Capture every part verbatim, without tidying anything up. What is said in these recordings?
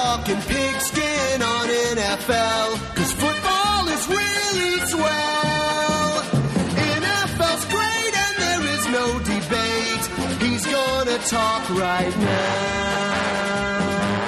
talking pigskin on N F L, cause football is really swell. N F L's great and there is no debate. He's gonna talk right now.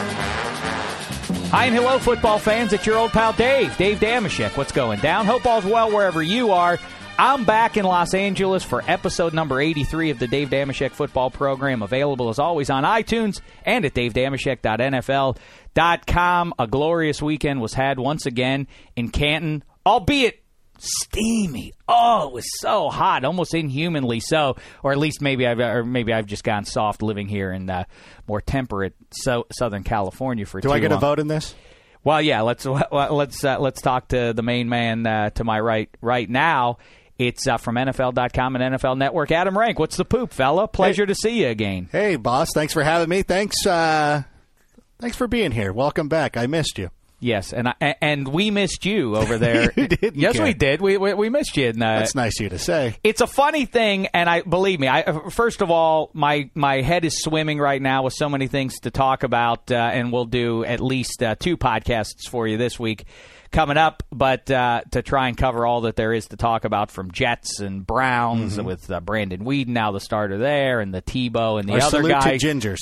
Hi and hello, football fans. It's your old pal Dave, Dave Dameshek. What's going down? Hope all's well wherever you are. I'm back in Los Angeles for episode number eighty-three of the Dave Dameshek football program, available as always on iTunes and at dave dameshek dot n f l dot com. A glorious weekend was had once again in Canton, albeit steamy. Oh, it was so hot, almost inhumanly so. Or at least maybe I've or maybe I've just gone soft living here in uh, more temperate so, Southern California for Do too I get long. a vote in this? Well, yeah. Let's let's uh, let's talk to the main man uh, to my right right now. It's uh, from N F L dot com and N F L Network. Adam Rank, what's the poop, fella? Pleasure hey. to see you again. Hey, boss. Thanks for having me. Thanks, uh, thanks for being here. Welcome back. I missed you. Yes, and I, and we missed you over there. You didn't yes, care. we did. We we, we missed you. And, uh, That's nice of you to say. It's a funny thing, and I believe me. I first of all, my my head is swimming right now with so many things to talk about, uh, and we'll do at least uh, two podcasts for you this week coming up, but uh, to try and cover all that there is to talk about, from Jets and Browns, mm-hmm. with uh, Brandon Weeden now the starter there, and the Tebow and the Our other salute guy. to Gingers.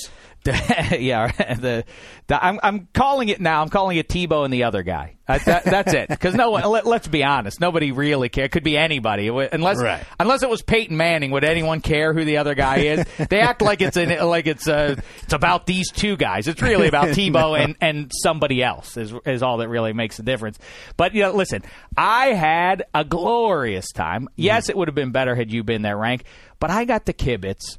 yeah, the, the I'm I'm calling it now. I'm calling it Tebow and the other guy. Uh, that, that's it. Because no one. Let, let's be honest. Nobody really cares. It could be anybody. Unless right. unless it was Peyton Manning, would anyone care who the other guy is? They act like it's an, like it's a, it's about these two guys. It's really about Tebow no. and, and somebody else is is all that really makes a difference. But you know, listen, I had a glorious time. Yes, mm. it would have been better had you been there, Rank. But I got the kibitz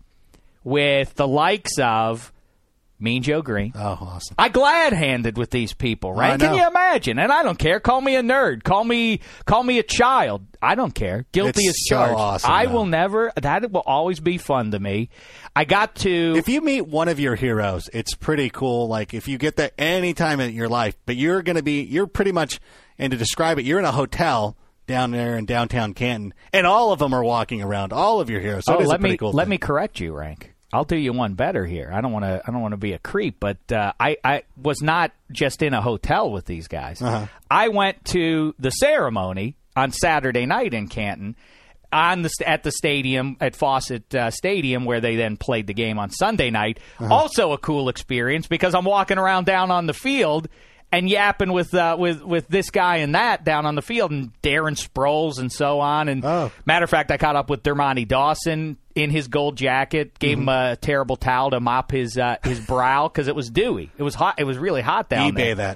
with the likes of Mean Joe Green. Oh, awesome. I glad-handed with these people, right? Can you imagine? And I don't care. Call me a nerd. Call me call me a child. I don't care. Guilty it's as charged. So awesome, I though. will never. That will always be fun to me. I got to. If you meet one of your heroes, it's pretty cool. Like, if you get that any time in your life, but you're going to be, you're pretty much, and to describe it, you're in a hotel down there in downtown Canton, and all of them are walking around. All of your heroes. So oh, it is let a pretty me cool let thing. me correct you, Rank. I'll do you one better here. I don't want to. I don't want to be a creep, but uh, I, I was not just in a hotel with these guys. Uh-huh. I went to the ceremony on Saturday night in Canton, on the at the stadium at Fawcett uh, Stadium, where they then played the game on Sunday night. Uh-huh. Also a cool experience because I'm walking around down on the field and yapping with uh, with with this guy and that down on the field, and Darren Sproles and so on. And oh. matter of fact, I caught up with Dermontti Dawson in his gold jacket, gave mm-hmm. him a terrible towel to mop his uh, his brow because it was dewy. It was hot. It was really hot down eBay there. that.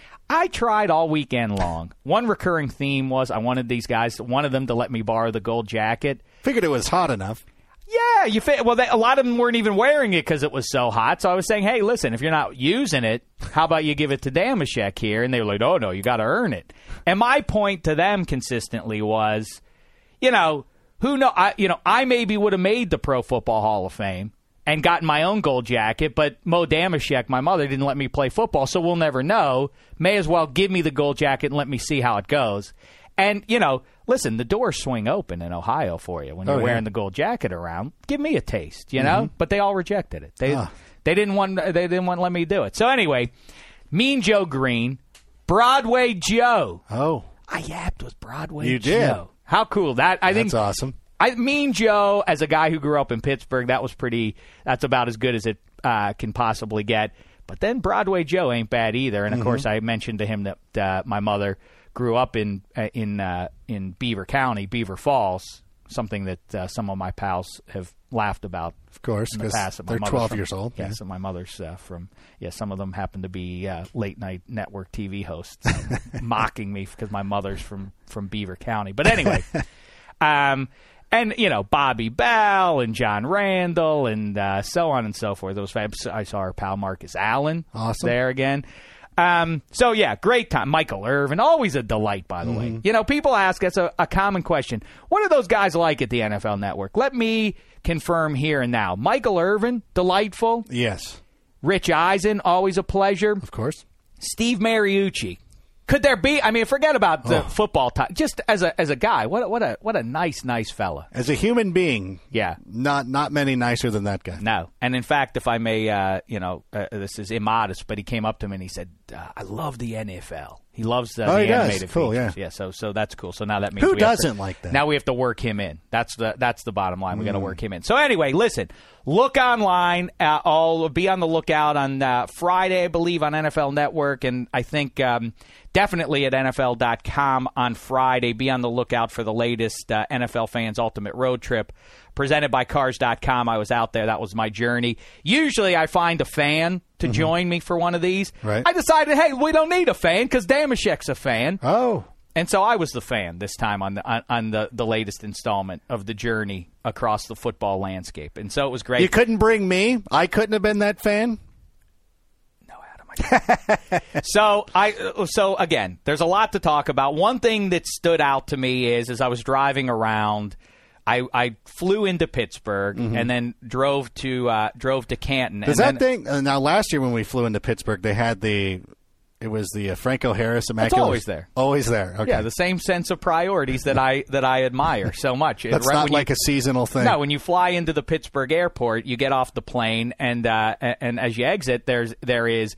I tried all weekend long. One recurring theme was I wanted these guys, one of them, to let me borrow the gold jacket. Figured it was hot enough. Yeah, you fit. Well, they, a lot of them weren't even wearing it because it was so hot. So I was saying, hey, listen, if you're not using it, how about you give it to Dameshek here? And they were like, oh, no, you got to earn it. And my point to them consistently was, you know, who know? I, you know, I maybe would have made the Pro Football Hall of Fame and gotten my own gold jacket, but Mo Dameshek, my mother, didn't let me play football, so we'll never know. May as well give me the gold jacket and let me see how it goes. And, you know, listen, the doors swing open in Ohio for you when you're oh, yeah. wearing the gold jacket around. Give me a taste, you know? Mm-hmm. But they all rejected it. They ah. they didn't want they didn't want to let me do it. So anyway, Mean Joe Green, Broadway Joe. Oh. I yapped with Broadway you Joe. did. How cool. That I That's think awesome. I Mean Joe, as a guy who grew up in Pittsburgh, that was pretty that's about as good as it uh, can possibly get. But then Broadway Joe ain't bad either. And of mm-hmm. course I mentioned to him that uh, my mother grew up in uh, in uh, in Beaver County, Beaver Falls, something that uh, some of my pals have laughed about. Of course, because the they're twelve from, years old. Yeah, yeah. so my mother's uh, from. Yeah, some of them happen to be uh, late night network T V hosts, mocking me because my mother's from from Beaver County. But anyway, um, and you know Bobby Bell and John Randall and uh, so on and so forth. Those I saw our pal Marcus Allen awesome. there again. Um, so, yeah, great time. Michael Irvin, always a delight, by the mm-hmm. way. You know, people ask us a, a common question. What are those guys like at the N F L Network? Let me confirm here and now. Michael Irvin, delightful. Yes. Rich Eisen, always a pleasure. Of course. Steve Mariucci, Could there be? I mean, forget about the Oh. football time. Just as a as a guy, what a, what a what a nice nice fella. As a human being, Yeah. not not many nicer than that guy. No, and in fact, if I may, uh, you know, uh, this is immodest, but he came up to me and he said, uh, "I love the N F L." He loves uh, Oh, the he does. animated Cool, features. yeah. yeah. So so that's cool. So now that means Who we have doesn't to- like that? Now we have to work him in. That's the that's the bottom line. We got to Mm. work him in. So anyway, listen. Look online. Uh, I'll be on the lookout on uh, Friday, I believe, on N F L Network, and I think um, definitely at N F L dot com on Friday. Be on the lookout for the latest uh, N F L Fans Ultimate Road Trip presented by Cars dot com. I was out there. That was my journey. Usually I find a fan to join me for one of these. Right. I decided, hey, we don't need a fan because Damashek's a fan. Oh, And so I was the fan this time on the on, on the, the latest installment of the journey across the football landscape. And so it was great. you couldn't bring me? I couldn't have been that fan? No, Adam. I can't. so I so again, there's a lot to talk about. One thing that stood out to me is as I was driving around, I, I flew into Pittsburgh and then drove to uh, drove to Canton. Does and that then, thing? Uh, now, last year when we flew into Pittsburgh, they had the. It was the uh, Franco Harris Immaculate. always there. Always there. Okay. Yeah, the same sense of priorities that I that I admire so much. That's Right not when like you, a seasonal thing. No, when you fly into the Pittsburgh airport, you get off the plane, and uh, and as you exit, there's there is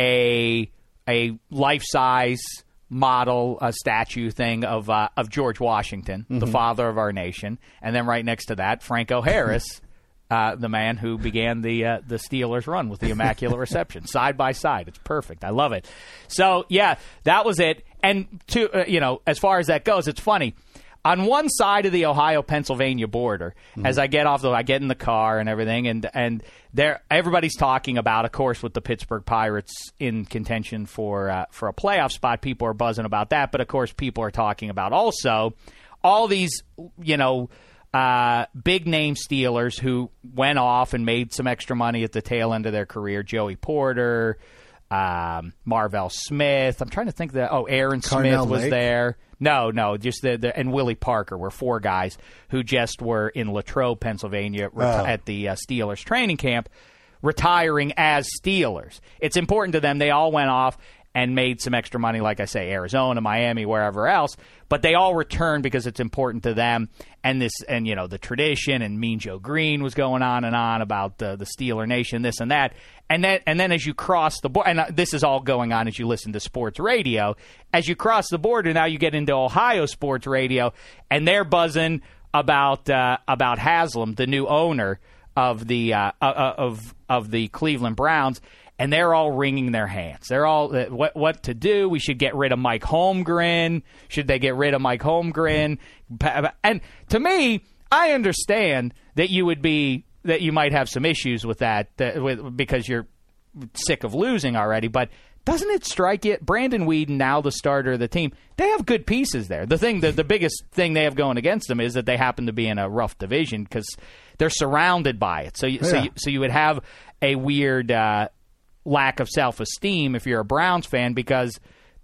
a a life size model uh, statue thing of uh, of George Washington, the father of our nation, and then right next to that, Franco Harris. Uh, the man who began the uh, the Steelers run with the Immaculate Reception, side by side. It's perfect. I love it. So yeah, that was it. And to uh, you know, as far as that goes, it's funny. On one side of the Ohio-Pennsylvania border, mm-hmm. as I get off the, I get in the car and everything, and and there everybody's talking about, of course, with the Pittsburgh Pirates in contention for uh, for a playoff spot. People are buzzing about that, but of course, people are talking about also all these, you know. Uh, big name Steelers who went off and made some extra money at the tail end of their career. Joey Porter, um, Marvell Smith. I'm trying to think that. Oh, Aaron Carnell Smith was Lake? there. No, no, just the, the and Willie Parker were four guys who just were in Latrobe, Pennsylvania, reti- Oh. at the uh, Steelers training camp, retiring as Steelers. It's important to them. They all went off and made some extra money, like I say, Arizona, Miami, wherever else. But they all returned because it's important to them. And this, and you know, the tradition and Mean Joe Green was going on and on about the the Steeler Nation, this and that. And then, and then as you cross the border, and uh, this is all going on as you listen to sports radio. As you cross the border, now you get into Ohio sports radio, and they're buzzing about uh, about Haslam, the new owner of the uh, uh, of of the Cleveland Browns. And they're all wringing their hands. They're all, uh, what what to do? We should get rid of Mike Holmgren. Should they get rid of Mike Holmgren? And to me, I understand that you would be, that you might have some issues with that uh, with, because you're sick of losing already. But doesn't it strike you? Brandon Weeden, now the starter of the team, they have good pieces there. The thing, the, the biggest thing they have going against them is that they happen to be in a rough division because they're surrounded by it. So, you, Yeah. so, you, so you would have a weird uh, lack of self-esteem if you're a Browns fan, because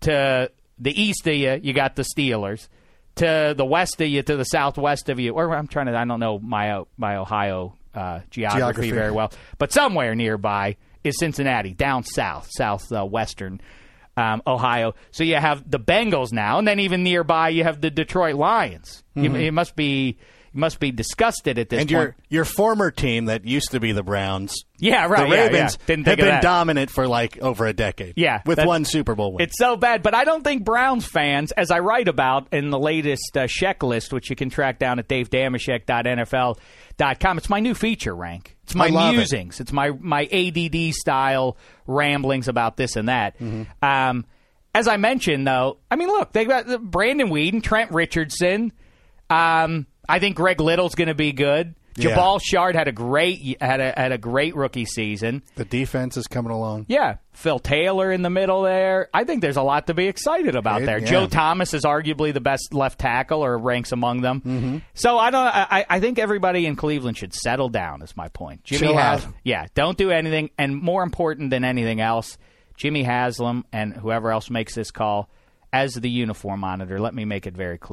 to the east of you, you got the Steelers. To the west of you, to the southwest of you, or I'm trying to, I don't know my my Ohio uh, geography, Geography. very well, but somewhere nearby is Cincinnati, down south, southwestern um, Ohio. So you have the Bengals now, and then even nearby you have the Detroit Lions. Mm-hmm. You, you must be you must be disgusted at this And point. your your former team that used to be the Browns, Yeah, right. the yeah, Ravens, yeah. Didn't have think of been that. dominant for like over a decade. Yeah, with that- one Super Bowl win. It's so bad, but I don't think Browns fans, as I write about in the latest uh, Sheck list, which you can track down at dave damashek dot n f l dot com. It's my new feature rank. It's my I love it. musings. It's my my A D D style ramblings about this and that. Mm-hmm. Um, as I mentioned, though, I mean, look, they got uh, Brandon Weeden, Trent Richardson. Um, I think Greg Little's going to be good. Yeah. Jabal Shard had a great had a had a great rookie season. The defense is coming along. Yeah, Phil Taylor in the middle there. I think there's a lot to be excited about It- there. yeah. Joe Thomas is arguably the best left tackle, or ranks among them. Mm-hmm. So I don't. I, I think everybody in Cleveland should settle down. Is my point. Jimmy Chill has. out. Yeah, don't do anything. And more important than anything else, Jimmy Haslam and whoever else makes this call as the uniform monitor. Let me make it very clear: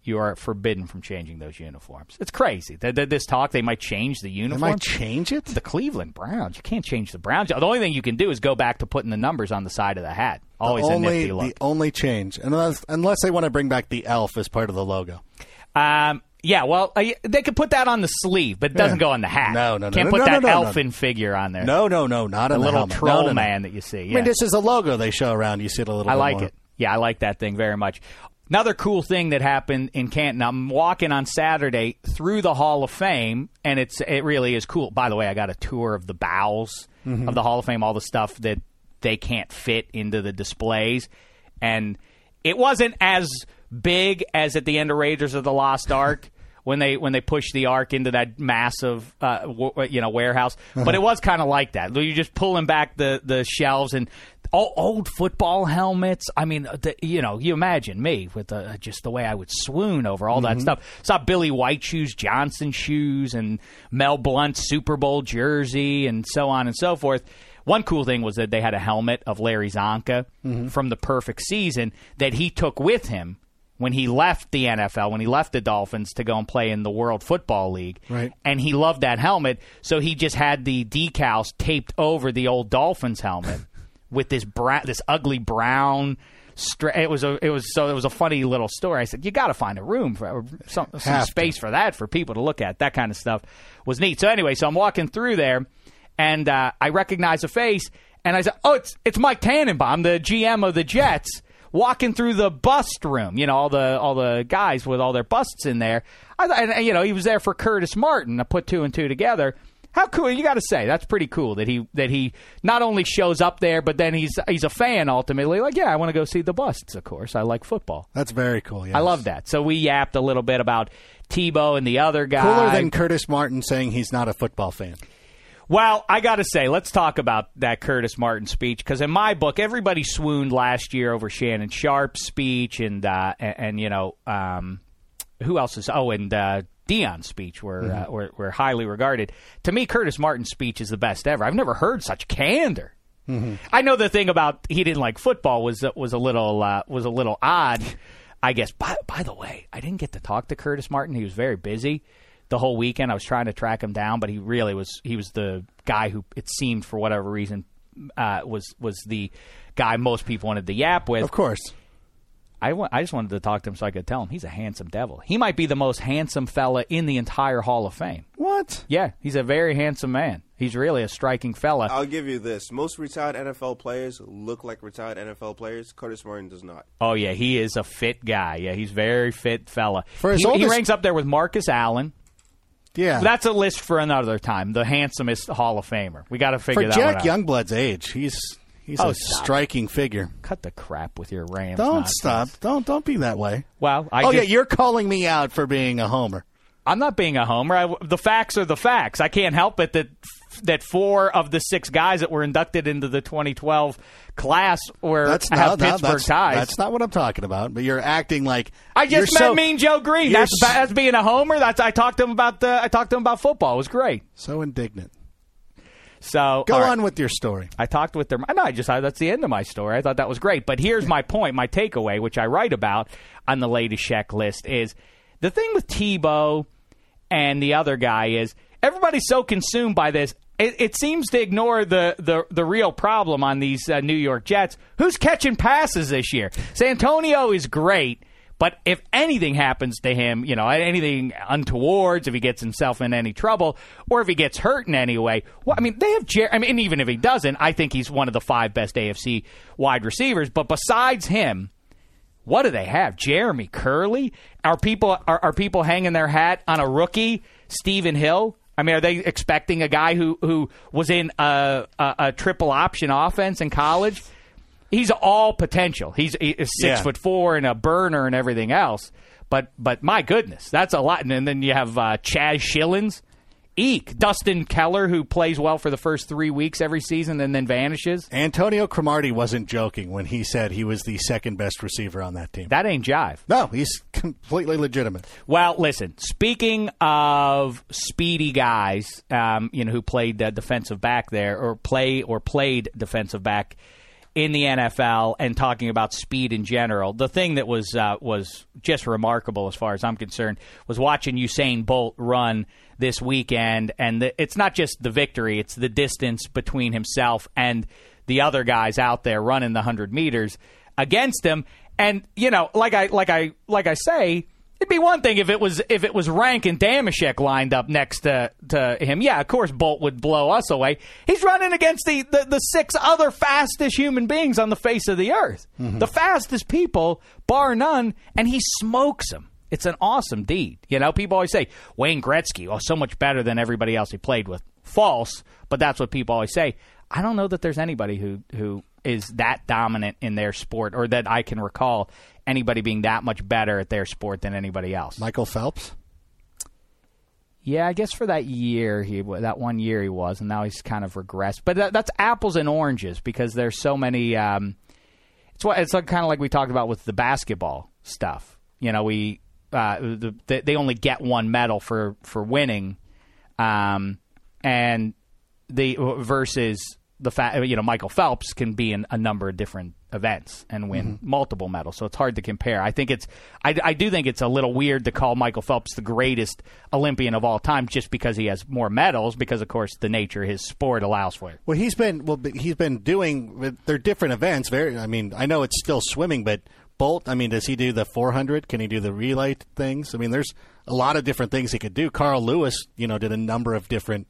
you are forbidden from changing those uniforms. It's crazy. The, the, this talk, they might change the uniform. They might change it? The Cleveland Browns. You can't change the Browns. The only thing you can do is go back to putting the numbers on the side of the hat. Always the only, a nifty look. The only change, unless, unless they want to bring back the elf as part of the logo. Um, yeah, well, uh, they could put that on the sleeve, but it doesn't yeah. go on the hat. No, no, no. Can't no, put no, that no, no, elfin no. figure on there. No, no, no, not the on the little helmet. troll no, no, man no. that you see. Yeah. I mean, this is a logo they show around. You see it a little I bit like more. it. Yeah, I like that thing very much. Another cool thing that happened in Canton, I'm walking on Saturday through the Hall of Fame, and it's it really is cool. By the way, I got a tour of the bowels mm-hmm. of the Hall of Fame, all the stuff that they can't fit into the displays. And it wasn't as big as at the end of Raiders of the Lost Ark when they when they pushed the Ark into that massive uh, w- you know warehouse. Uh-huh. But it was kind of like that. You're just pulling back the, the shelves and old football helmets. I mean, the, you know, you imagine me with the, just the way I would swoon over all mm-hmm. that stuff. Saw Billy White shoes, Johnson shoes, and Mel Blount's Super Bowl jersey, and so on and so forth. One cool thing was that they had a helmet of Larry Zonka mm-hmm. from the perfect season that he took with him when he left the N F L, when he left the Dolphins to go and play in the World Football League. Right. And he loved that helmet, so he just had the decals taped over the old Dolphins helmet. With this bra- this ugly brown, stra- it was a it was so it was a funny little story. I said you got to find a room for some, some space to. for that for people to look at. That kind of stuff was neat. So anyway, so I'm walking through there, and uh, I recognize a face, and I said, "Oh, it's it's Mike Tannenbaum, the G M of the Jets." Walking through the bust room, you know, all the all the guys with all their busts in there. I thought, and, you know, he was there for Curtis Martin. I put two and two together. How cool! You got to say that's pretty cool that he that he not only shows up there, but then he's he's a fan ultimately. Like, yeah, I want to go see the busts. Of course, I like football. That's very cool. Yes. I love that. So we yapped a little bit about Tebow and the other guy. Cooler than Curtis Martin saying he's not a football fan. Well, I got to say, let's talk about that Curtis Martin speech, because in my book, everybody swooned last year over Shannon Sharp's speech, and uh, and, and you know um, who else is? Oh, and. Uh, Dion's speech were, mm-hmm. uh, were were highly regarded. To me, Curtis Martin's speech is the best ever. I've never heard such candor. Mm-hmm. I know the thing about he didn't like football was was a little uh, was a little odd, I guess. By by the way, I didn't get to talk to Curtis Martin. He was very busy the whole weekend. I was trying to track him down, but he really was he was the guy who it seemed for whatever reason uh, was was the guy most people wanted to yap with. Of course. I, w- I just wanted to talk to him so I could tell him he's a handsome devil. He might be the most handsome fella in the entire Hall of Fame. What? Yeah, he's a very handsome man. He's really a striking fella. I'll give you this. Most retired N F L players look like retired N F L players. Curtis Martin does not. Oh, yeah, he is a fit guy. Yeah, he's a very fit fella. For his he, oldest... he ranks up there with Marcus Allen. Yeah. That's a list for another time, the handsomest Hall of Famer. We got to figure for that Jack one out. Youngblood's age, he's... He's oh, a stop. striking figure. Cut the crap with your Rams. Don't nonsense. stop. Don't don't be that way. Well, I oh just, yeah, you're calling me out for being a homer. I'm not being a homer. I, the facts are the facts. I can't help it that that four of the six guys that were inducted into the twenty twelve class were that's have not, no, Pittsburgh that's, ties. That's not what I'm talking about. But you're acting like I just met so, Mean Joe Green. That's so, that's being a homer. That's I talked to him about the I talked to him about football. It was great. So indignant. So go right. on with your story. I talked with them. No, I just that's the end of my story. I thought that was great. But here's my point, my takeaway, which I write about on the latest Sheck list, is the thing with Tebow and the other guy is everybody's so consumed by this. It, it seems to ignore the, the, the real problem on these uh, New York Jets. Who's catching passes this year? Santonio is great. But if anything happens to him, you know, anything untowards, if he gets himself in any trouble, or if he gets hurt in any way, well, I mean, they have. Jer- I mean, and even if he doesn't, I think he's one of the five best A F C wide receivers. But besides him, what do they have? Jeremy Curley? Are people are, are people hanging their hat on a rookie, Stephen Hill? I mean, are they expecting a guy who who was in a, a, a triple option offense in college? He's all potential. He's, he's six yeah. foot four and a burner and everything else. But but my goodness, that's a lot. And then you have uh, Chaz Schillens, Eek, Dustin Keller, who plays well for the first three weeks every season and then vanishes. Antonio Cromartie wasn't joking when he said he was the second best receiver on that team. That ain't jive. No, he's completely legitimate. Well, listen, speaking of speedy guys, um, you know, who played uh, defensive back there or play or played defensive back in the N F L and talking about speed in general. The thing that was uh, was just remarkable as far as I'm concerned was watching Usain Bolt run this weekend. And the, it's not just the victory, it's the distance between himself and the other guys out there running the one hundred meters against him. And, you know, like I like I like I say, it'd be one thing if it was if it was Rank and Damashek lined up next to, to him. Yeah, of course, Bolt would blow us away. He's running against the, the, the six other fastest human beings on the face of the earth. Mm-hmm. The fastest people, bar none, and he smokes them. It's an awesome deed. You know, people always say, Wayne Gretzky, oh, so much better than everybody else he played with. False, but that's what people always say. I don't know that there's anybody who, who is that dominant in their sport, or that I can recall anybody being that much better at their sport than anybody else. Michael Phelps? Yeah, I guess for that year, he that one year he was, and now he's kind of regressed. But that, that's apples and oranges because there's so many. Um, it's what it's like, kind of like we talked about with the basketball stuff. You know, we uh, the, the, they only get one medal for for winning, um, and the versus. The fact, you know, Michael Phelps can be in a number of different events and win mm-hmm. multiple medals, so it's hard to compare. I think it's, I, I do think it's a little weird to call Michael Phelps the greatest Olympian of all time just because he has more medals, because of course the nature of his sport allows for it. Well, he's been well, he's been doing. They're different events. Very, I mean, I know it's still swimming, but Bolt, I mean, does he do the four hundred? Can he do the relay things? I mean, there's a lot of different things he could do. Carl Lewis, you know, did a number of different.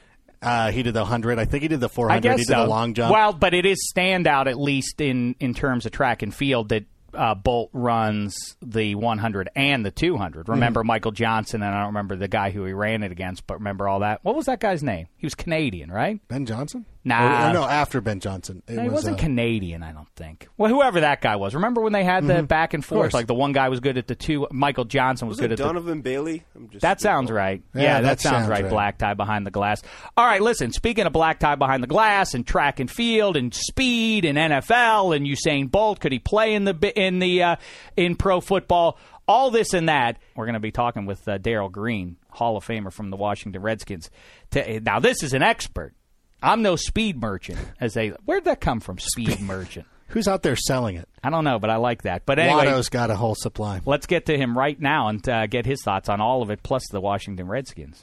Uh, he did the one hundred. I think he did the four hundred. I guess he did so. the long jump. Well, but it is standout, at least in, in terms of track and field, that uh, Bolt runs the one hundred and the two hundred. Remember mm-hmm. Michael Johnson, and I don't remember the guy who he ran it against, but remember all that. What was that guy's name? He was Canadian, right? Ben Johnson? Nah. Or, or no, after Ben Johnson. It no, he was, wasn't uh, Canadian, I don't think. Well, whoever that guy was. Remember when they had the mm-hmm. back and forth? Like the one guy was good at the two. Michael Johnson was, was good it at Donovan the. Donovan Bailey? I'm just that sounds right. Yeah, yeah that, that sounds, sounds right. right. Black tie behind the glass. All right, listen. Speaking of black tie behind the glass and track and field and speed and N F L and Usain Bolt, could he play in the in the uh, in pro football? All this and that. We're going to be talking with uh, Darrell Green, Hall of Famer from the Washington Redskins. To, now, this is an expert. I'm no speed merchant. As they, where'd that come from? Speed merchant. Who's out there selling it? I don't know, but I like that. But anyway, Watto's got a whole supply. Let's get to him right now and uh, get his thoughts on all of it, plus the Washington Redskins.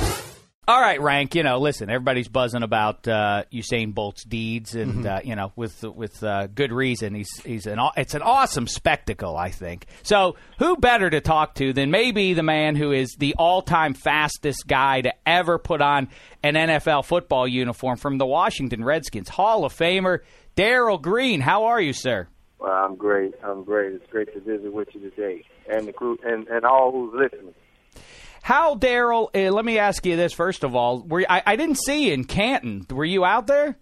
All right, Rank, you know, listen, everybody's buzzing about uh, Usain Bolt's deeds, and, mm-hmm. uh, you know, with with uh, good reason. He's he's an It's an awesome spectacle, I think. So who better to talk to than maybe the man who is the all-time fastest guy to ever put on an N F L football uniform from the Washington Redskins, Hall of Famer Darrell Green. How are you, sir? Well, I'm great. I'm great. It's great to visit with you today, and the crew, and, and all who's listening. How, Darrell, uh, let me ask you this first of all. Were you, I, I didn't see you in Canton. Were you out there?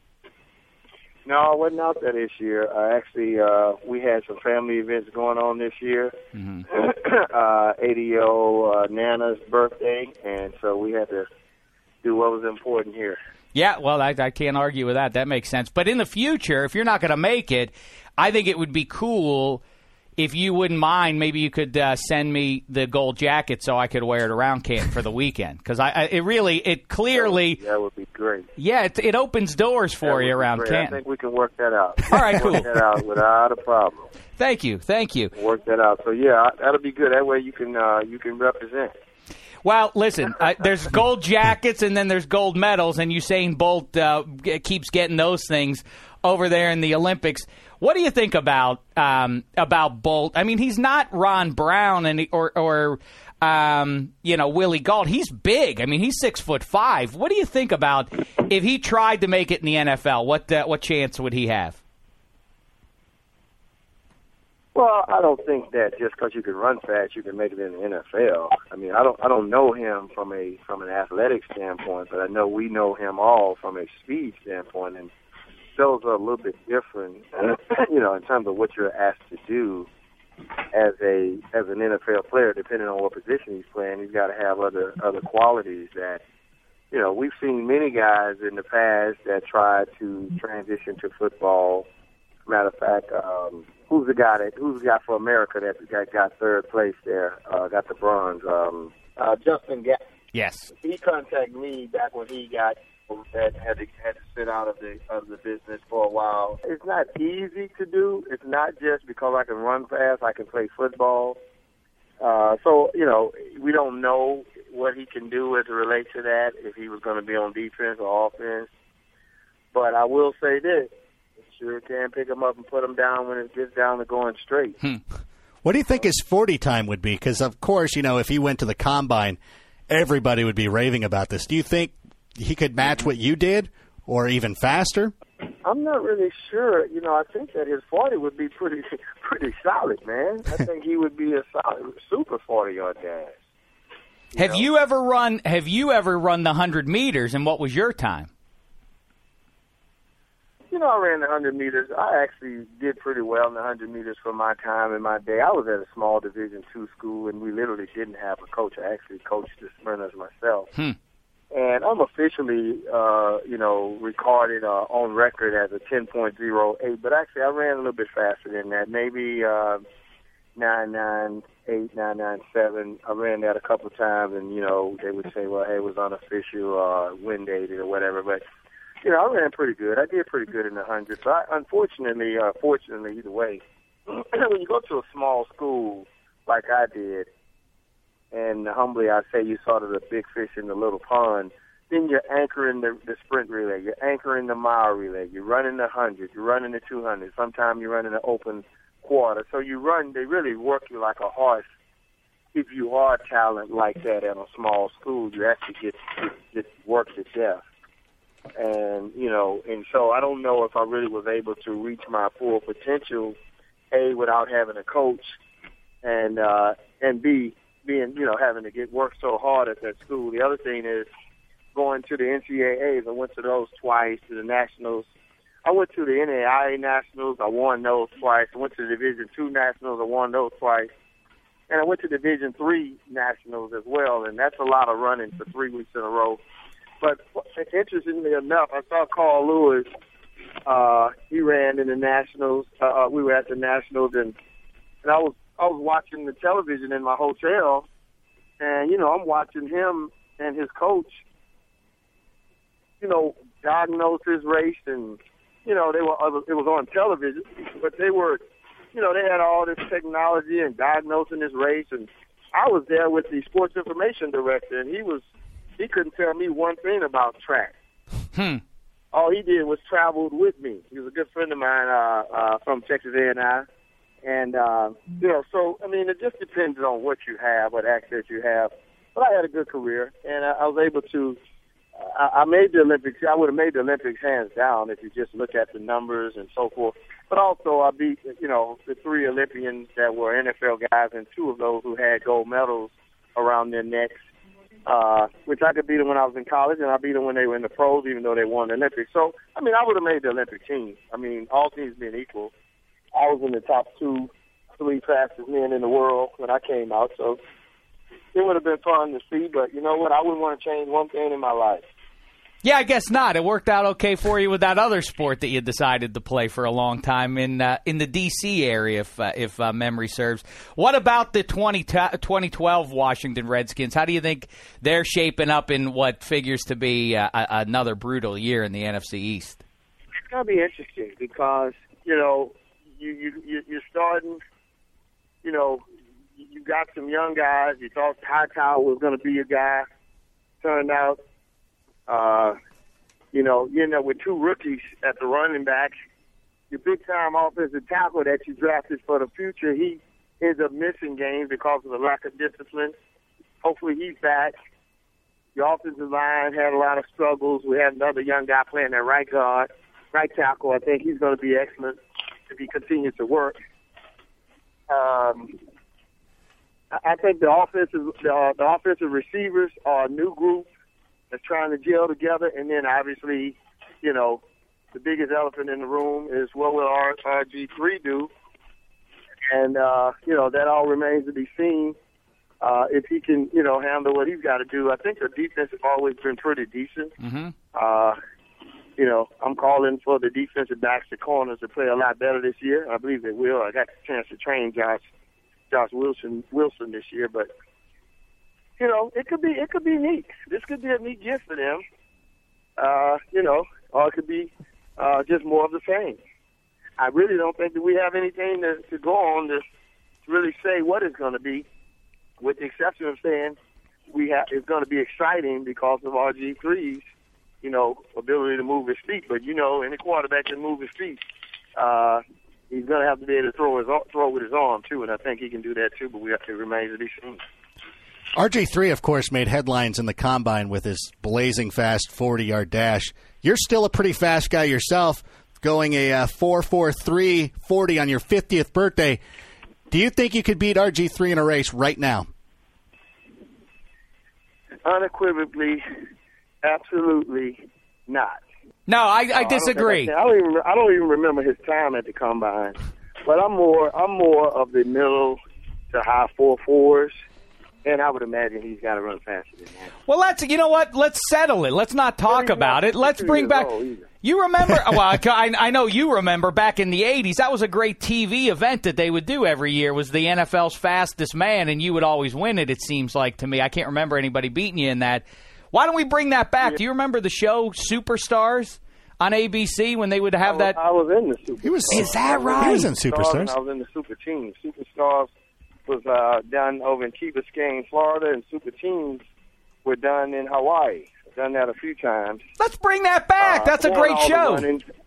No, I wasn't out there this year. Uh, actually, uh, we had some family events going on this year. Mm-hmm. uh, eighty-year-old uh, Nana's birthday, and so we had to do what was important here. Yeah, well, I, I can't argue with that. That makes sense. But in the future, if you're not going to make it, I think it would be cool if you wouldn't mind, maybe you could uh, send me the gold jacket so I could wear it around Canton for the weekend. Because I, I, it really, it clearly... That would be great. Yeah, it, it opens doors for you around great. Canton. I think we can work that out. All right, cool. Work that out without a problem. Thank you, thank you. Work that out. So, yeah, that'll be good. That way you can uh, you can represent. Well, listen, uh, there's gold jackets and then there's gold medals, and Usain Bolt uh, keeps getting those things over there in the Olympics. What do you think about um, about Bolt? I mean, he's not Ron Brown and or or um, you know Willie Gault. He's big. I mean, he's six foot five. What do you think about if he tried to make it in the N F L? What uh, what chance would he have? Well, I don't think that just because you can run fast, you can make it in the N F L. I mean, I don't I don't know him from a from an athletic standpoint, but I know we know him all from a speed standpoint, and those are a little bit different, you know, in terms of what you're asked to do as a as an N F L player. Depending on what position he's playing, he's got to have other other qualities that, you know, we've seen many guys in the past that tried to transition to football. Matter of fact, um, who's the guy that who's the guy for America that got, got third place there, uh, got the bronze? Um, uh, Justin Gatlin. Yes. He contacted me back when he got that had to had to sit out of the of the business for a while. It's not easy to do. It's not just because I can run fast. I can play football. Uh, so you know, we don't know what he can do as it relates to that. If he was going to be on defense or offense, but I will say this: sure can pick him up and put him down when it gets down to going straight. Hmm. What do you think his forty time would be? Because of course, you know, if he went to the combine, everybody would be raving about this. Do you think he could match what you did, or even faster? I'm not really sure. You know, I think that his forty would be pretty, pretty solid, man. I think he would be a solid, super forty-yard dash. You have know? you ever run? Have you ever run the hundred meters? And what was your time? You know, I ran the hundred meters. I actually did pretty well in the hundred meters for my time in my day. I was at a small Division two school, and we literally didn't have a coach. I actually coached the sprinters myself. Hmm. And I'm officially, uh, you know, recorded uh, on record as a ten point oh eight, but actually I ran a little bit faster than that, maybe uh, nine nine eight, nine nine seven. I ran that a couple of times, and, you know, they would say, well, hey, it was unofficial, uh, wind dated or whatever, but, you know, I ran pretty good. I did pretty good in the hundred. So I, unfortunately, uh, fortunately, either way, when you go to a small school like I did, and humbly I say you sort of the big fish in the little pond, then you're anchoring the, the sprint relay, you're anchoring the mile relay, you're running the hundred, you're running the two hundred, sometimes you're running the open quarter. So you run, they really work you like a horse. If you are talent like that at a small school, you actually get, get, get worked to death. And, you know, and so I don't know if I really was able to reach my full potential, A, without having a coach, and uh, and B, being, you know, having to get work so hard at that school. The other thing is going to the N C double A's. I went to those twice, to the Nationals. I went to the N A I A Nationals. I won those twice. I went to the Division two Nationals. I won those twice. And I went to Division three Nationals as well, and that's a lot of running for three weeks in a row. But interestingly enough, I saw Carl Lewis. Uh, he ran in the Nationals. Uh, we were at the Nationals, and, and I was I was watching the television in my hotel, and, you know, I'm watching him and his coach, you know, diagnose his race, and, you know, they were it was on television, but they were, you know, they had all this technology and diagnosing his race, and I was there with the sports information director, and he was he couldn't tell me one thing about track. Hmm. All he did was traveled with me. He was a good friend of mine uh, uh, from Texas A and I. And, uh, you know, so, I mean, it just depends on what you have, what access you have. But I had a good career, and I, I was able to, uh, I made the Olympics. I would have made the Olympics hands down if you just look at the numbers and so forth. But also I beat, you know, the three Olympians that were N F L guys, and two of those who had gold medals around their necks, uh, which I could beat them when I was in college, and I beat them when they were in the pros, even though they won the Olympics. So, I mean, I would have made the Olympic team. I mean, all things being equal. I was in the top two, three fastest men in the world when I came out, so it would have been fun to see. But you know what? I wouldn't want to change one thing in my life. Yeah, I guess not. It worked out okay for you with that other sport that you decided to play for a long time in uh, in the D C area, if uh, if uh, memory serves. What about the twenty twelve Washington Redskins? How do you think they're shaping up in what figures to be uh, another brutal year in the N F C East? It's going to be interesting because, you know, You, you, you're starting, you know, you got some young guys. You thought Hightower was going to be a guy. Turned out, uh, you know, you end up with two rookies at the running back. Your big-time offensive tackle that you drafted for the future, he ends up missing games because of the lack of discipline. Hopefully he's back. Your offensive line had a lot of struggles. We had another young guy playing at right guard, right tackle. I think he's going to be excellent if he continues to work. Um, I think the offensive the, uh, the offensive receivers are a new group that's trying to gel together, and then obviously, you know, the biggest elephant in the room is what will R G three do, and uh, you know that all remains to be seen. Uh, if he can, you know, handle what he's got to do. I think the defense has always been pretty decent. Mm-hmm. Uh, You know, I'm calling for the defensive backs, the corners, to play a lot better this year. I believe they will. I got the chance to train Josh, Josh Wilson, Wilson this year, but you know, it could be, it could be neat. This could be a neat gift for them. uh, you know, or it could be uh, just more of the same. I really don't think that we have anything to, to go on to really say what it's going to be, with the exception of saying we have it's going to be exciting because of R G three's, you know, ability to move his feet. But, you know, any quarterback can move his feet. Uh, he's going to have to be able to throw his throw with his arm, too, and I think he can do that, too, but we have to remain to be seen. R G three, of course, made headlines in the Combine with his blazing fast forty-yard dash. You're still a pretty fast guy yourself, going a uh, four four three forty on your fiftieth birthday. Do you think you could beat R G three in a race right now? Unequivocally, absolutely not. No, I, I Uh, disagree. I don't, I, don't even, I don't even remember his time at the Combine, but I'm more I'm more of the middle to high four fours. And I would imagine he's got to run faster than that. Well, let's, you know what? Let's settle it. Let's not talk about it. Let's bring back. You remember? Well, I, I know you remember back in the eighties. That was a great T V event that they would do every year. Was the N F L's Fastest Man, and you would always win it. It seems like to me. I can't remember anybody beating you in that. Why don't we bring that back? Yeah. Do you remember the show Superstars on A B C when they would have I was, that? I was in the Superstars. He was. Is that right? He was in Superstars. I was in the Super Teams. Superstars was uh, done over in Key Biscayne, Florida, and Super Teams were done in Hawaii. I've done that a few times. Let's bring that back. Uh, That's a great show.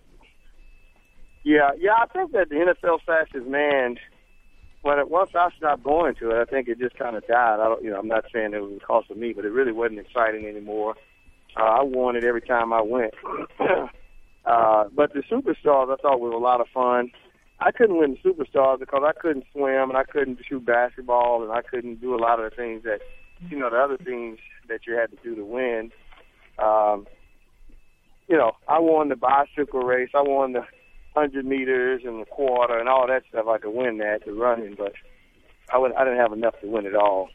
Yeah, yeah, I think that the N F L Fastest Man, when it, once I stopped going to it, I think it just kind of died. I don't, you know, I'm not saying it was because of me, but it really wasn't exciting anymore. Uh, I won it every time I went. uh, but the Superstars, I thought was a lot of fun. I couldn't win the Superstars because I couldn't swim and I couldn't shoot basketball and I couldn't do a lot of the things that, you know, the other things that you had to do to win. Um, you know, I won the bicycle race. I won the hundred meters and the quarter and all that stuff. I could win that, the running, but I would, I didn't have enough to win it all.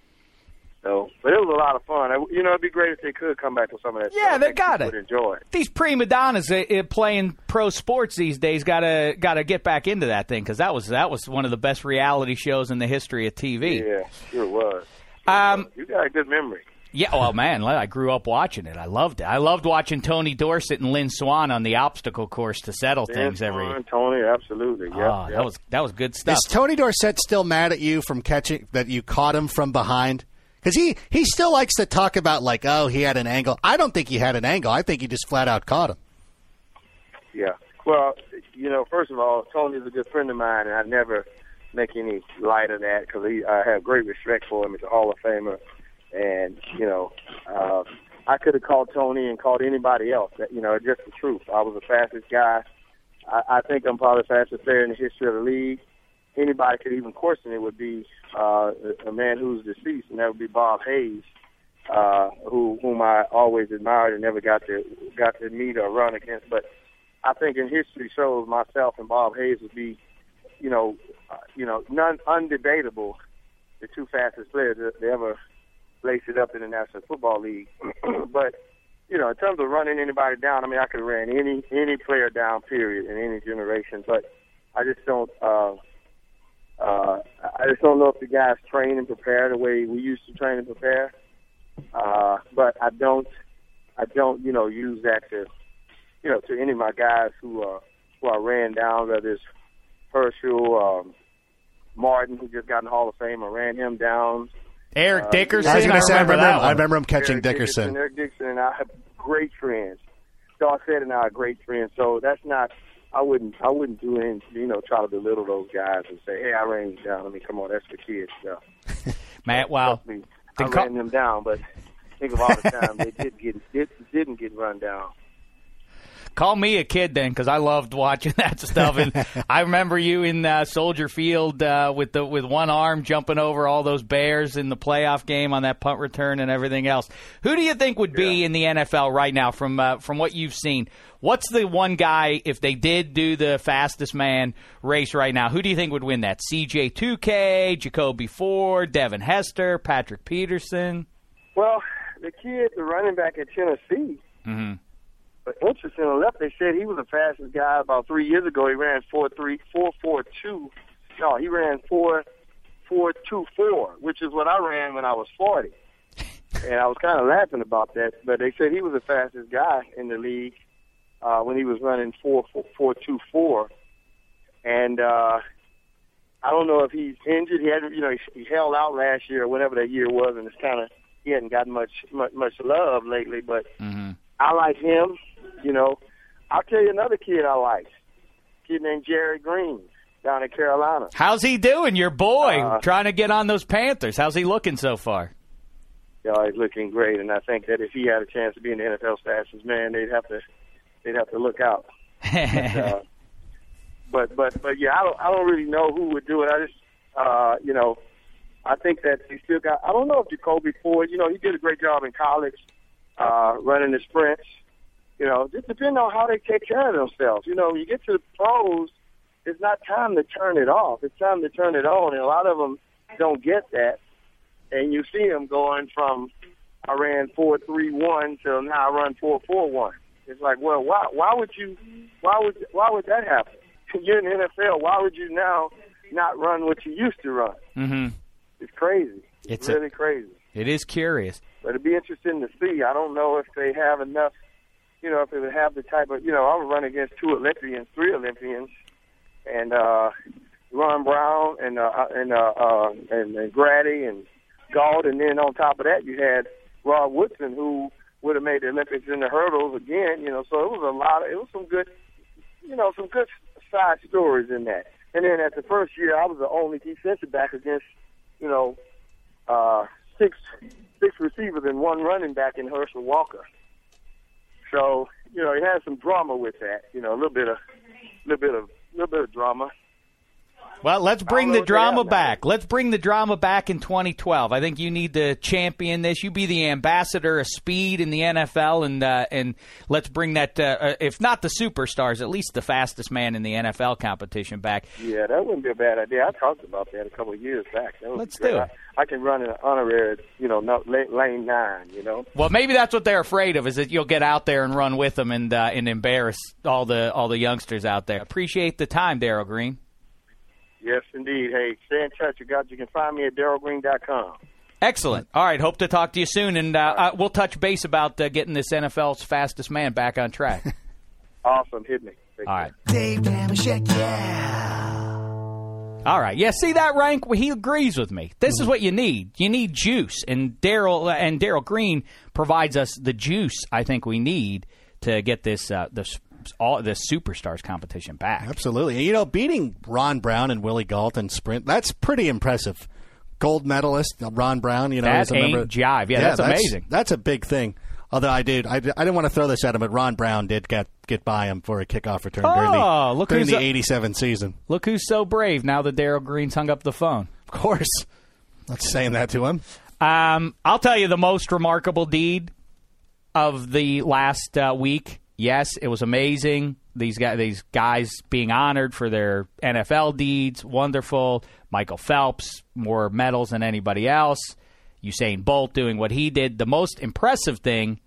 So, but it was a lot of fun. I, you know, it'd be great if they could come back with some of that. Yeah, stuff. they got it. Would enjoy it. These prima donnas uh, uh, playing pro sports these days gotta gotta get back into that thing because that was that was one of the best reality shows in the history of T V. Yeah, sure was. Sure um, was. You got a good memory. Yeah, well, man, I grew up watching it. I loved it. I loved watching Tony Dorsett and Lynn Swan on the obstacle course to settle Lynn things every. Swan, Tony, absolutely. Yep, oh, yep. that was that was good stuff. Is Tony Dorsett still mad at you from catching that you caught him from behind? Because he, he still likes to talk about, like, oh, he had an angle. I don't think he had an angle. I think he just flat out caught him. Yeah. Well, you know, first of all, Tony's a good friend of mine, and I never make any light of that because I have great respect for him. He's a Hall of Famer. And, you know, uh, I could have called Tony and called anybody else. That, you know, it's just the truth. I was the fastest guy. I, I think I'm probably the fastest player in the history of the league. Anybody could even question it would be uh, a man who's deceased, and that would be Bob Hayes, uh, who whom I always admired and never got to got to meet or run against. But I think in history shows myself and Bob Hayes would be, you know, uh, you know, none undebatable, the two fastest players that ever laced it up in the National Football League. But you know, in terms of running anybody down, I mean, I could have ran any any player down, period, in any generation. But I just don't. Uh, Uh, I just don't know if the guys train and prepare the way we used to train and prepare. Uh, but I don't, I don't, you know, use that to, you know, to any of my guys who, uh, who I ran down, whether it's Herschel, um, Martin, who just got in the Hall of Fame, I ran him down. Eric uh, Dickerson, I was going to say, I remember, I remember him catching Eric Dickerson. Dickerson. Eric Dickerson and I have great friends. Darcet and I are great friends. So that's not. I wouldn't. I wouldn't do any. You know, try to belittle those guys and say, "Hey, I ran you down." I mean, come on, that's for kids stuff. Matt, wow. Me, I co- ran them down, but think of all the time they did get did, didn't get run down. Call me a kid then, because I loved watching that stuff. And I remember you in uh, Soldier Field uh, with the with one arm jumping over all those Bears in the playoff game on that punt return and everything else. Who do you think would be Yeah. in the N F L right now from uh, from what you've seen? What's the one guy, if they did do the fastest man race right now, who do you think would win that? C J two K, Jacoby Ford, Devin Hester, Patrick Peterson? Well, the kid, the running back at Tennessee, Mm-hmm. but interesting enough, they said he was the fastest guy about three years ago. He ran four three four four two. No, he ran four four two four, which is what I ran when I was forty. And I was kind of laughing about that, but they said he was the fastest guy in the league uh, when he was running four four two four, and uh, I don't know if he's injured. He had, you know, he, he held out last year or whatever that year was, and it's kind of he hadn't gotten much much, much love lately. But mm-hmm. I like him. You know, I'll tell you another kid I like, a kid named Jerry Green down in Carolina. How's he doing, your boy? Uh, trying to get on those Panthers. How's he looking so far? Yeah, he's looking great, and I think that if he had a chance to be in the N F L's fastest man, they'd have to they'd have to look out. but, uh, but but but yeah, I don't I don't really know who would do it. I just uh, you know I think that they still got. I don't know if Jacoby Ford. You know, he did a great job in college uh, running the sprints. You know, just depending on how they take care of themselves. You know, when you get to the pros, it's not time to turn it off. It's time to turn it on, and a lot of them don't get that. And you see them going from I ran four three one till now I run four four one. It's like, well, why why would you why would why would that happen? You're in the N F L. Why would you now not run what you used to run? Mm-hmm. It's crazy. It's It's really a, crazy. It is curious. But it'd be interesting to see. I don't know if they have enough. You know, if they would have the type of. You know, I would run against two Olympians, three Olympians, and uh, Ron Brown and uh, and uh, uh, and, and Grady and Gault, and then on top of that, you had Rod Woodson, who would have made the Olympics in the hurdles again. You know, so it was a lot. Of, it was some good, you know, some good side stories in that. And then at the first year, I was the only defensive back against, you know, uh, six six receivers and one running back in Herschel Walker. So you know, he had some drama with that. You know, a little bit of, little bit of, little bit of drama. Well, let's bring the drama back. Let's bring the drama back in twenty twelve. I think you need to champion this. You be the ambassador of speed in the N F L, and uh, and let's bring that, uh, if not the superstars, at least the fastest man in the N F L competition back. Yeah, that wouldn't be a bad idea. I talked about that a couple of years back. That let's great. do it. I, I can run an honorary, you know, lane nine, you know. Well, maybe that's what they're afraid of, is that you'll get out there and run with them and uh, and embarrass all the all the youngsters out there. Appreciate the time, Darrell Green. Yes, indeed. Hey, stay in touch. You got. You can find me at darrell green dot com. Excellent. All right. Hope to talk to you soon, and uh, right. uh, we'll touch base about uh, getting this N F L's fastest man back on track. Awesome. Hit me. Take All care. right. Dave Damashek, yeah. All right. Yeah, see that, Rank? Well, he agrees with me. This is what you need. You need juice, and Darrell and Darrell Green provides us the juice I think we need to get this uh, this all the superstars competition back. Absolutely. And, you know, beating Ron Brown and Willie Gault in sprint, that's pretty impressive. Gold medalist, Ron Brown, you know. That a ain't member. jive. Yeah, yeah that's, that's amazing. That's a big thing. Although I did, I, I didn't want to throw this at him, but Ron Brown did get get by him for a kickoff return oh, during the, look during who's the a, eighty-seven season. Look who's so brave now that Darrell Green's hung up the phone. Of course. Not saying that to him. Um, I'll tell you the most remarkable deed of the last uh, week. Yes, it was amazing. These guys, these guys being honored for their N F L deeds, wonderful. Michael Phelps, more medals than anybody else. Usain Bolt doing what he did. The most impressive thing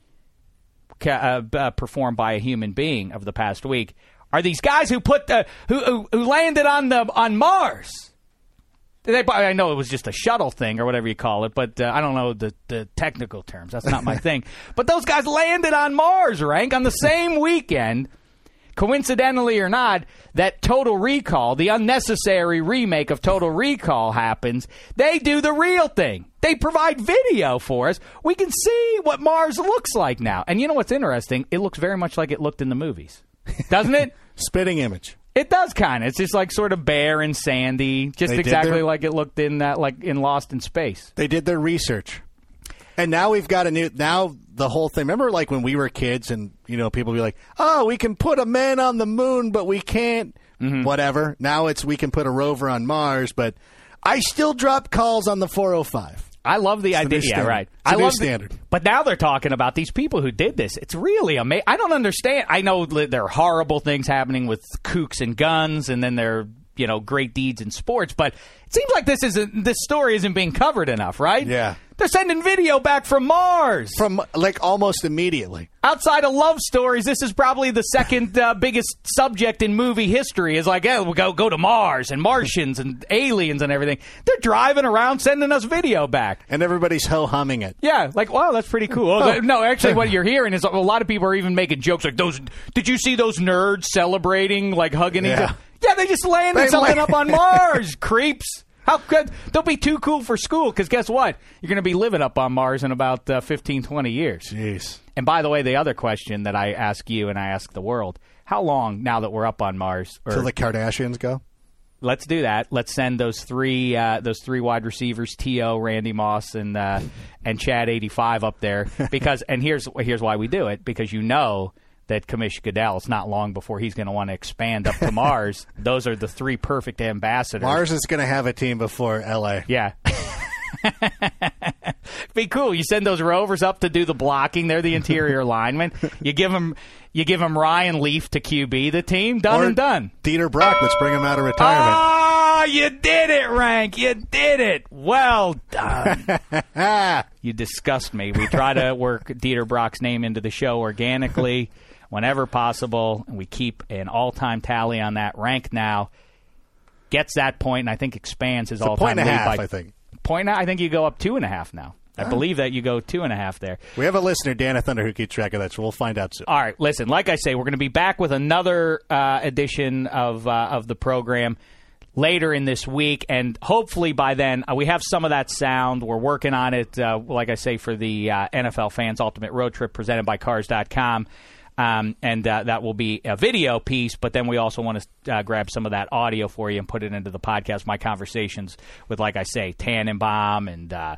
uh, uh, performed by a human being of the past week are these guys who put the who who, who landed on the on Mars. They, I know it was just a shuttle thing or whatever you call it, but uh, I don't know the, the technical terms. That's not my thing. But those guys landed on Mars, Rank, on the same weekend. Coincidentally or not, that Total Recall, the unnecessary remake of Total Recall happens. They do the real thing. They provide video for us. We can see what Mars looks like now. And you know what's interesting? It looks very much like it looked in the movies. Doesn't it? Spitting image. It does kind of. It's just like sort of bare and sandy, just They did exactly their- like it looked in that, like in Lost in Space. They did their research. And now we've got a new, now the whole thing, remember like when we were kids and, you know, people be like, oh, we can put a man on the moon, but we can't, Mm-hmm. whatever. Now it's we can put a rover on Mars, but I still drop calls on the four oh five. I love the It's the idea. new Yeah, standard. right. It's a I new love standard. The, but now they're talking about these people who did this. It's really amazing. I don't understand. I know that there are horrible things happening with kooks and guns, and then there are, you know, great deeds in sports. But it seems like this isn't this story isn't being covered enough, right? Yeah. They're sending video back from Mars. From, like, almost immediately. Outside of love stories, this is probably the second uh, biggest subject in movie history. Is like, oh, we'll go, go to Mars and Martians and aliens and everything. They're driving around sending us video back. And everybody's ho-humming it. Yeah, like, wow, that's pretty cool. Oh, no, actually, what you're hearing is a lot of people are even making jokes like, those. Did you see those nerds celebrating, like hugging Yeah. each other? Yeah, they just landed They something land- up on Mars, creeps. How good? They'll be too cool for school because guess what? You're going to be living up on Mars in about uh, fifteen, twenty years. Jeez. And by the way, the other question that I ask you and I ask the world, how long now that we're up on Mars? Or, Till the Kardashians go? let's do that. Let's send those three uh, those three wide receivers, T O, Randy Moss, and uh, and Chad eighty-five up there. Because and here's here's why we do it, because you know that Kamish Goodell, it's not long before he's going to want to expand up to Mars. Those are the three perfect ambassadors. Mars is going to have a team before L A. Yeah. Be cool. You send those rovers up to do the blocking. They're the interior linemen. You give them, you give them Ryan Leaf to Q B the team. Done Or and done. Dieter Brock, let's bring him out of retirement. Ah, you did it, Rank. You did it. Well done. You disgust me. We try to work Dieter Brock's name into the show organically whenever possible, and we keep an all-time tally on that. Rank now gets that point, and I think expands his It's a all-time point and a lead half, by I think. point. I think you go up two and a half now. I believe that you go two and a half there. We have a listener, Dana Thunder, who keeps track of that, so we'll find out soon. All right, listen, like I say, we're going to be back with another uh, edition of uh, of the program later in this week, and hopefully by then uh, we have some of that sound. We're working on it, uh, like I say, for the uh, N F L Fans Ultimate Road Trip presented by Cars dot com. Um, and uh, that will be a video piece, but then we also want to uh, grab some of that audio for you and put it into the podcast. My conversations with, like I say, Tannenbaum and uh,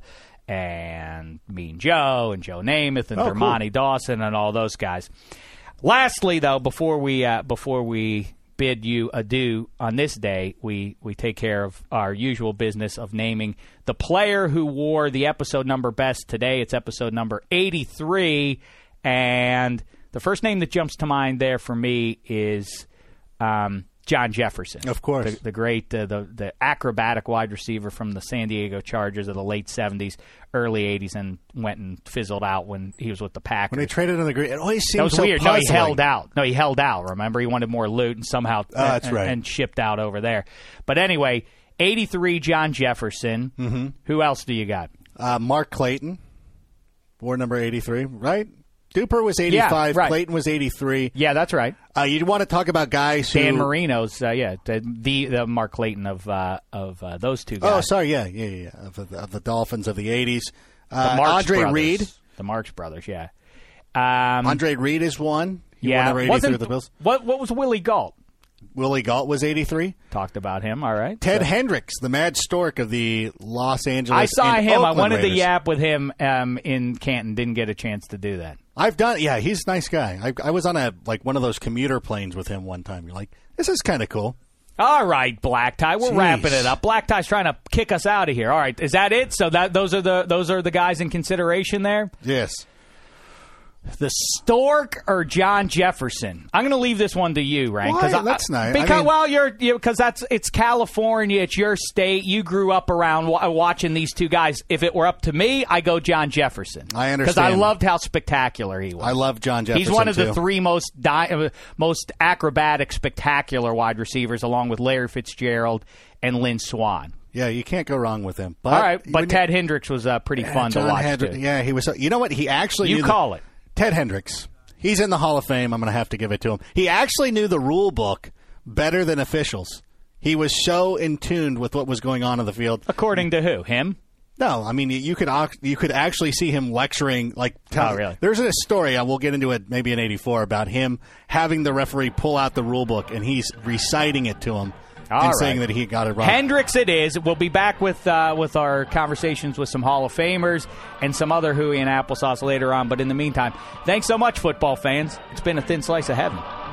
and Mean Joe and Joe Namath and Oh, Dermontti cool. Dawson and all those guys. Lastly, though, before we uh, before we bid you adieu on this day, we, we take care of our usual business of naming the player who wore the episode number best today. It's episode number eighty-three, and the first name that jumps to mind there for me is um, John Jefferson. Of course. The, the great, uh, the, the acrobatic wide receiver from the San Diego Chargers of the late seventies, early eighties, and went and fizzled out when he was with the Packers. When they traded on the green, it always seemed That was so weird. puzzling. No, he held out. No, he held out. Remember, he wanted more loot and somehow Oh, that's and, right. and shipped out over there. But anyway, eighty-three, John Jefferson. Mm-hmm. Who else do you got? Uh, Mark Clayton, war number eighty-three, right? Duper was eighty-five. Yeah, right. Clayton was eighty-three. Yeah, that's right. Uh, you want to talk about guys who... Dan Marino's, uh, yeah, the, the the Mark Clayton of uh, of uh, those two Oh, guys. sorry, yeah, yeah, yeah, yeah. Of, the, of the Dolphins of the eighties. the Uh, Marx Andre brothers. Reed. The Marx brothers, yeah. Um, Andre Reed is one. He won yeah, number eighty-three wasn't with the Bills. what what was Willie Galt? Willie Galt was eighty-three. Talked about him. All right. Ted So- Hendricks, the Mad Stork of the Los Angeles. I saw and him. I Oakland wanted Raiders. to yap with him um, in Canton. Didn't get a chance to do that. I've done. Yeah, he's a nice guy. I, I was on a like one of those commuter planes with him one time. You're like, this is kind of cool. All right, Black Tie. We're Jeez. wrapping it up. Black Tie's trying to kick us out of here. All right, is that it? So that those are the those are the guys in consideration there. Yes. The Stork or John Jefferson? I'm going to leave this one to you, Rank. Why? I- That's nice. I Because mean- well, you're because that's it's California. It's your state. You grew up around w- watching these two guys. If it were up to me, I go John Jefferson. I because I understand. loved how spectacular he was. I love John Jefferson. He's one of too. the three most di- uh, most acrobatic, spectacular wide receivers, along with Larry Fitzgerald and Lynn Swann. Yeah, you can't go wrong with him. But All right, but when you- Ted Hendricks was uh, pretty fun John to watch Hendrick- too. Yeah, he was. You know what? He actually You knew call the, it. Ted Hendricks. He's in the Hall of Fame. I'm going to have to give it to him. He actually knew the rule book better than officials. He was so in tune with what was going on in the field. According to who? Him? No, I mean you could oc- you could actually see him lecturing. Like, tell, Oh, really? There's a story. I will get into it maybe in eighty-four about him having the referee pull out the rule book and he's reciting it to him All and right. saying that he got it wrong. Hendricks it is. We'll be back with uh, with our conversations with some Hall of Famers and some other hooey and applesauce later on. But in the meantime, thanks so much, football fans. It's been a thin slice of heaven.